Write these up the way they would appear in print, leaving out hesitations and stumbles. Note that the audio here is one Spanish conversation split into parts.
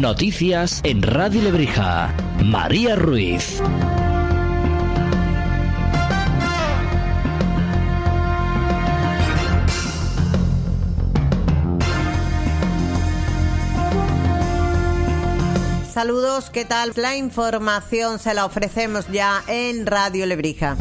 Noticias en Radio Lebrija. María Ruiz. Saludos, ¿qué tal? La información se la ofrecemos ya en Radio Lebrija.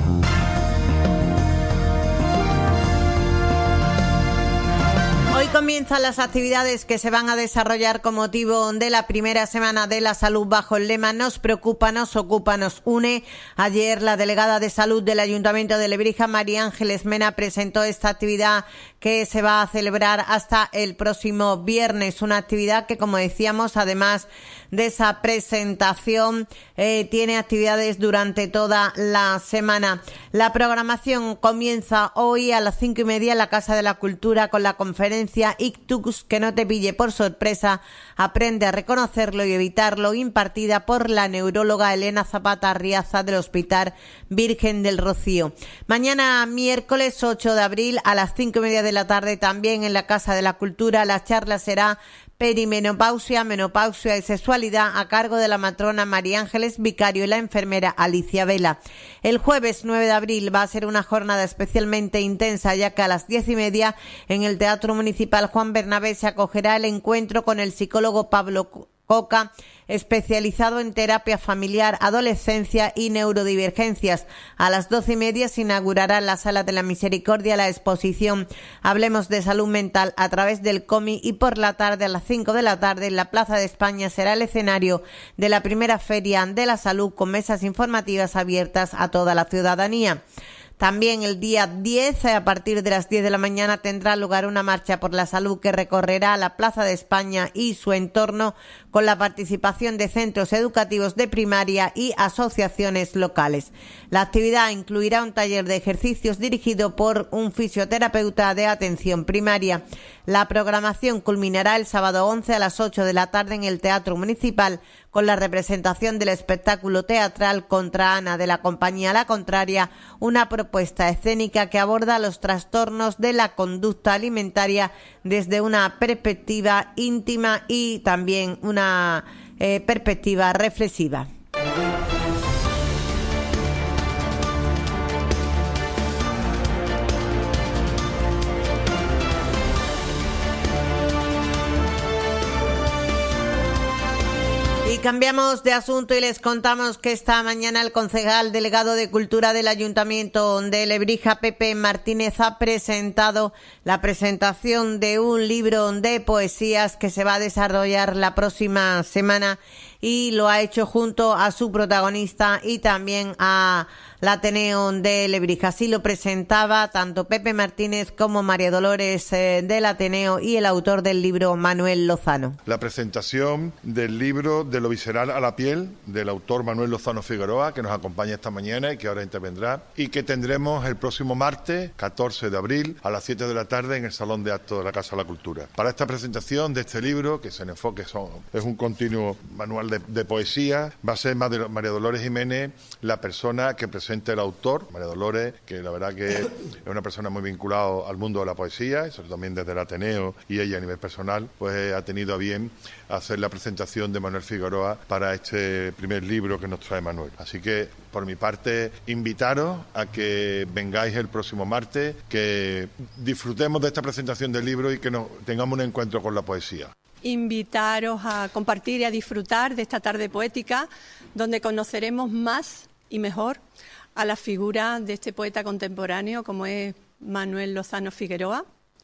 Hoy comienzan las actividades que se van a desarrollar con motivo de la primera semana de la salud bajo el lema Nos preocupa, nos ocupa, nos une. Ayer la delegada de salud del Ayuntamiento de Lebrija, María Ángeles Mena, presentó esta actividad que se va a celebrar hasta el próximo viernes. Una actividad que, como decíamos, además de esa presentación, tiene actividades durante toda la semana. La programación comienza hoy a las 5:30 en la Casa de la Cultura con la conferencia Ictus, que no te pille por sorpresa, aprende a reconocerlo y evitarlo, impartida por la neuróloga Elena Zapata Arriaza del Hospital Virgen del Rocío. Mañana miércoles 8 de abril a las 5:30 de la tarde también en la Casa de la Cultura. La charla será Perimenopausia, menopausia y sexualidad, a cargo de la matrona María Ángeles Vicario y la enfermera Alicia Vela. El jueves 9 de abril va a ser una jornada especialmente intensa, ya que a las 10:30 en el Teatro Municipal Juan Bernabé se acogerá el encuentro con el psicólogo Pablo Coca, especializado en terapia familiar, adolescencia y neurodivergencias. A las 12:30 se inaugurará en la Sala de la Misericordia la exposición Hablemos de Salud Mental a través del cómic, y por la tarde, a las 5 de la tarde, en la Plaza de España será el escenario de la primera Feria de la Salud, con mesas informativas abiertas a toda la ciudadanía. También el día 10, a partir de las 10 de la mañana, tendrá lugar una marcha por la salud que recorrerá la Plaza de España y su entorno, con la participación de centros educativos de primaria y asociaciones locales. La actividad incluirá un taller de ejercicios dirigido por un fisioterapeuta de atención primaria. La programación culminará el sábado 11 a las 8 de la tarde en el Teatro Municipal, con la representación del espectáculo teatral Contra Ana de la compañía La Contraria, una propuesta escénica que aborda los trastornos de la conducta alimentaria desde una perspectiva íntima y también una perspectiva reflexiva. Cambiamos de asunto y les contamos que esta mañana el concejal delegado de Cultura del Ayuntamiento de Lebrija, Pepe Martínez, ha presentado la presentación de un libro de poesías que se va a desarrollar la próxima semana, y lo ha hecho junto a su protagonista y también a la Ateneo de Lebrija. Así lo presentaba tanto Pepe Martínez como María Dolores del Ateneo y el autor del libro, Manuel Lozano. La presentación del libro De lo visceral a la piel, del autor Manuel Lozano Figueroa, que nos acompaña esta mañana y que ahora intervendrá, y que tendremos el próximo martes 14 de abril a las 7 de la tarde en el Salón de Actos de la Casa de la Cultura. Para esta presentación de este libro, que se enfoque, es un continuo manual de poesía, va a ser María Dolores Jiménez la persona que presente el autor. María Dolores, que la verdad que es una persona muy vinculada al mundo de la poesía, eso también desde el Ateneo, y ella a nivel personal pues ha tenido a bien hacer la presentación de Manuel Figueroa para este primer libro que nos trae Manuel. Así que, por mi parte, invitaros a que vengáis el próximo martes, que disfrutemos de esta presentación del libro y que tengamos un encuentro con la poesía. Invitaros a compartir y a disfrutar de esta tarde poética, donde conoceremos más y mejor a la figura de este poeta contemporáneo como es Manuel Lozano Figueroa,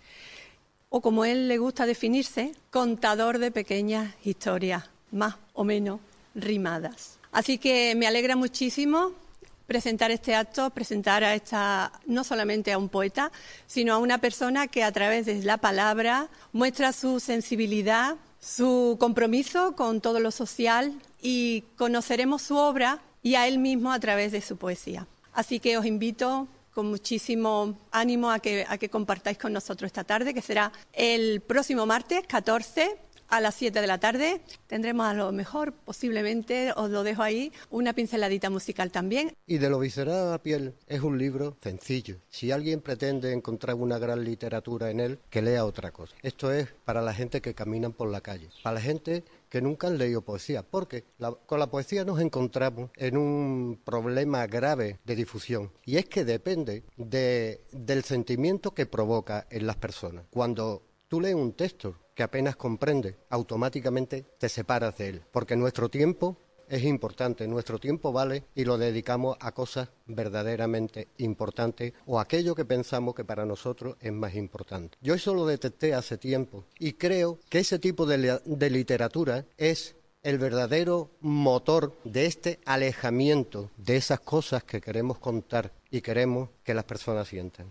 o como él le gusta definirse, contador de pequeñas historias, más o menos rimadas. Así que me alegra muchísimo presentar este acto, presentar no solamente a un poeta, sino a una persona que a través de la palabra muestra su sensibilidad, su compromiso con todo lo social, y conoceremos su obra y a él mismo a través de su poesía. Así que os invito con muchísimo ánimo a que compartáis con nosotros esta tarde, que será el próximo martes 14 A las 7 de la tarde tendremos a lo mejor, posiblemente, os lo dejo ahí, una pinceladita musical también. Y de lo visceral a la piel es un libro sencillo. Si alguien pretende encontrar una gran literatura en él, que lea otra cosa. Esto es para la gente que caminan por la calle, para la gente que nunca han leído poesía, porque con la poesía nos encontramos en un problema grave de difusión, y es que depende del sentimiento que provoca en las personas. Cuando tú lees un texto que apenas comprendes, automáticamente te separas de él, porque nuestro tiempo es importante, nuestro tiempo vale y lo dedicamos a cosas verdaderamente importantes o aquello que pensamos que para nosotros es más importante. Yo eso lo detecté hace tiempo y creo que ese tipo de literatura es el verdadero motor de este alejamiento de esas cosas que queremos contar y queremos que las personas sientan.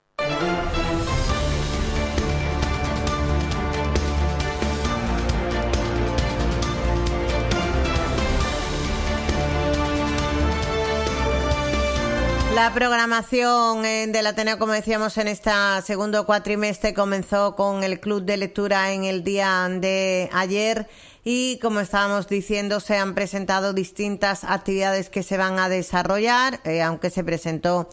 La programación del Ateneo, como decíamos, en este segundo cuatrimestre comenzó con el Club de Lectura en el día de ayer y, como estábamos diciendo, se han presentado distintas actividades que se van a desarrollar, aunque se presentó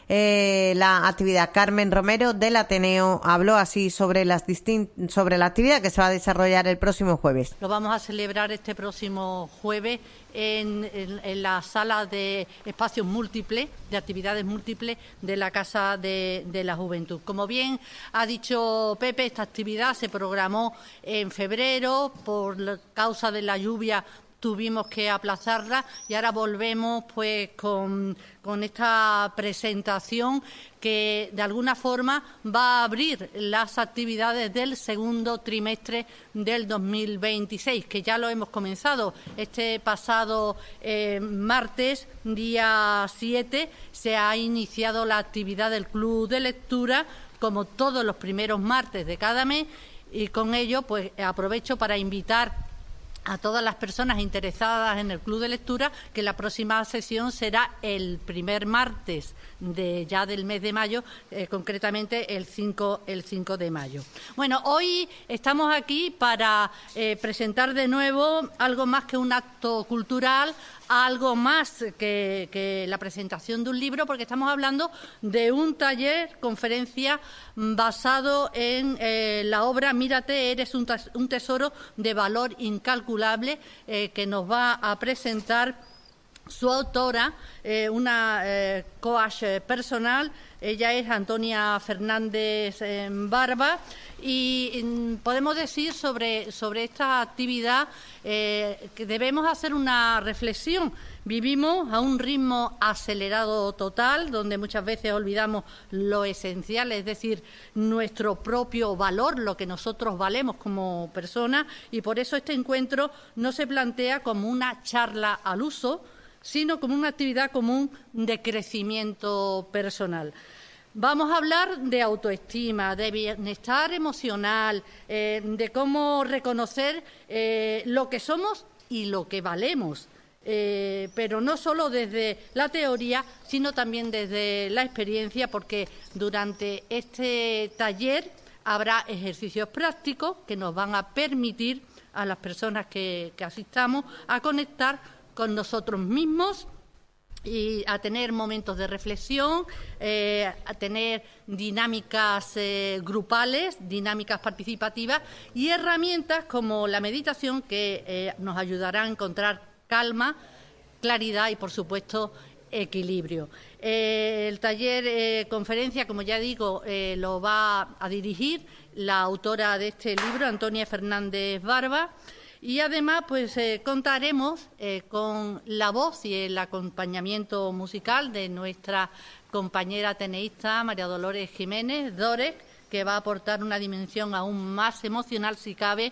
la actividad. Carmen Romero del Ateneo habló así sobre la actividad que se va a desarrollar el próximo jueves. Lo vamos a celebrar este próximo jueves en la sala de espacios múltiples, de actividades múltiples de la Casa de la Juventud. Como bien ha dicho Pepe, esta actividad se programó en febrero, por causa de la lluvia tuvimos que aplazarla y ahora volvemos pues con esta presentación que de alguna forma va a abrir las actividades del segundo trimestre del 2026, que ya lo hemos comenzado. Este pasado martes, día 7, se ha iniciado la actividad del Club de Lectura, como todos los primeros martes de cada mes, y con ello pues aprovecho para invitar a todas las personas interesadas en el Club de Lectura que la próxima sesión será el primer martes del mes de mayo, concretamente el 5 de mayo. Bueno, hoy estamos aquí para presentar de nuevo algo más que un acto cultural, algo más que la presentación de un libro, porque estamos hablando de un taller, conferencia, basado en la obra Mírate, eres un tesoro de valor incalculable, que nos va a presentar su autora, una coach personal. Ella es Antonia Fernández Barba, y podemos decir sobre esta actividad que debemos hacer una reflexión. Vivimos a un ritmo acelerado total, donde muchas veces olvidamos lo esencial, es decir, nuestro propio valor, lo que nosotros valemos como personas, y por eso este encuentro no se plantea como una charla al uso, sino como una actividad común de crecimiento personal. Vamos a hablar de autoestima, de bienestar emocional, de cómo reconocer lo que somos y lo que valemos, pero no solo desde la teoría, sino también desde la experiencia, porque durante este taller habrá ejercicios prácticos que nos van a permitir a las personas que asistamos a conectar con nosotros mismos y a tener momentos de reflexión, a tener dinámicas grupales, dinámicas participativas y herramientas como la meditación, que nos ayudará a encontrar calma, claridad y, por supuesto, equilibrio. El taller conferencia, como ya digo, lo va a dirigir la autora de este libro, Antonia Fernández Barba. Y además, pues contaremos con la voz y el acompañamiento musical de nuestra compañera ateneísta María Dolores Jiménez, Dorek, que va a aportar una dimensión aún más emocional, si cabe,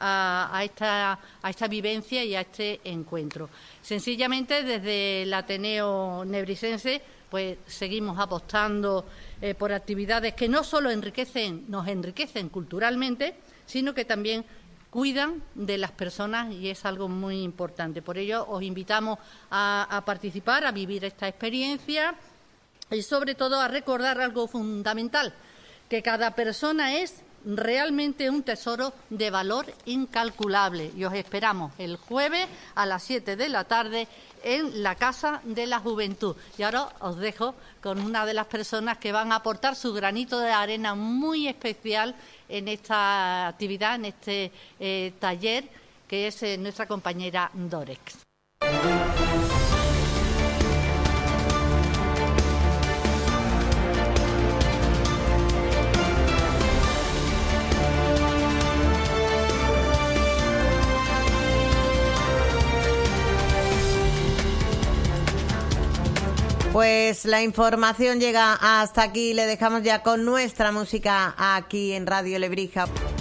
a esta vivencia y a este encuentro. Sencillamente, desde el Ateneo Nebrisense, pues seguimos apostando por actividades que no solo nos enriquecen culturalmente, sino que también cuidan de las personas, y es algo muy importante. Por ello os invitamos a participar, a vivir esta experiencia y sobre todo a recordar algo fundamental, que cada persona es realmente un tesoro de valor incalculable. Y os esperamos el jueves a las 7 de la tarde en la Casa de la Juventud. Y ahora os dejo con una de las personas que van a aportar su granito de arena muy especial en esta actividad, en este taller, que es nuestra compañera Dorex. Pues la información llega hasta aquí. Le dejamos ya con nuestra música aquí en Radio Lebrija.